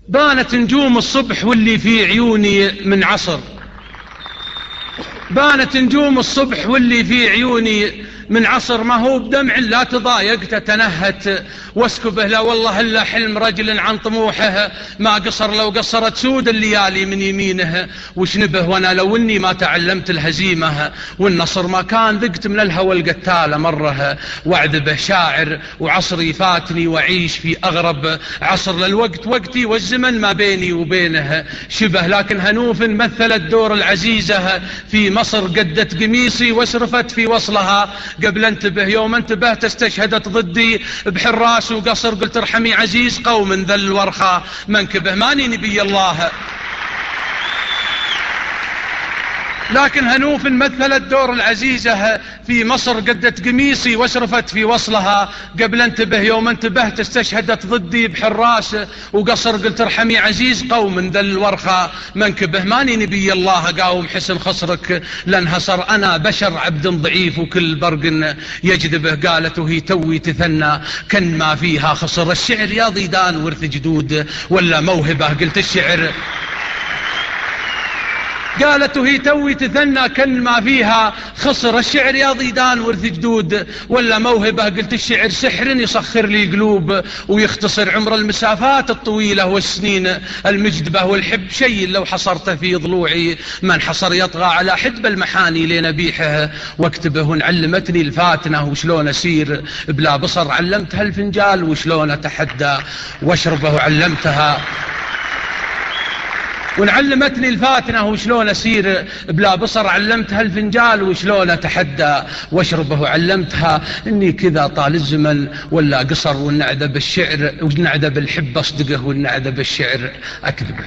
بانت نجوم الصبح واللي في عيوني من عصر، بانت نجوم الصبح واللي في عيوني من عصر، ما هو بدمع لا تضايقت تنهت واسكبه، لا والله الا حلم رجل عن طموحه ما قصر، لو قصرت سود الليالي من يمينه وش نبه، وانا لو اني ما تعلمت الهزيمه والنصر ما كان ذقت من الهوى القتاله مره، واعذبه شاعر وعصري فاتني واعيش في اغرب عصر، للوقت وقتي والزمن ما بيني وبينه شبه، لكن هنوف مثلت دور العزيزه في مصر، قدت قميصي واسرفت في وصلها قبل انتبه، يوم انتبهت استشهدت ضدي بحراس وقصر، قلت ارحمي عزيز قوم ذل الورخة منكبه، ماني نبي الله لكن هنوف مثلت دور العزيزة في مصر، قدت قميصي واشرفت في وصلها قبل انتبه، يوم انتبهت استشهدت ضدي بحراس وقصر، قلت ارحمي عزيز قوم ذل الورخة منكبه، ماني نبي الله قاوم حسن خصرك لانهصر، انا بشر عبد ضعيف وكل برق يجذبه، قالت وهي توي تثنى كن ما فيها خسر، الشعر يا ضيدان ورث جدود ولا موهبة، قلت الشعر قالت وهي توي تثنى كن ما فيها خسر، الشعر يا ضيدان ورث جدود ولا موهبة، قلت الشعر سحر يسخر لي قلوب ويختصر عمر المسافات الطويلة والسنين المجدبة، والحب شيء لو حصرته في ضلوعي من حصر، يطغى على حدب المحاني لنبيحه واكتبه، ونعلمتني الفاتنة وشلون اسير بلا بصر، علمتها الفنجال وشلون اتحدى واشربه، علمتها ونعلمتني الفاتنة وشلون أسير بلا بصر، علمتها الفنجال وشلون أتحدى واشربه، علمتها إني كذا طال الزمن ولا قصر، والنعذة بالشعر والنعذة بالحب أصدقه، والنعذة بالشعر أكذبه.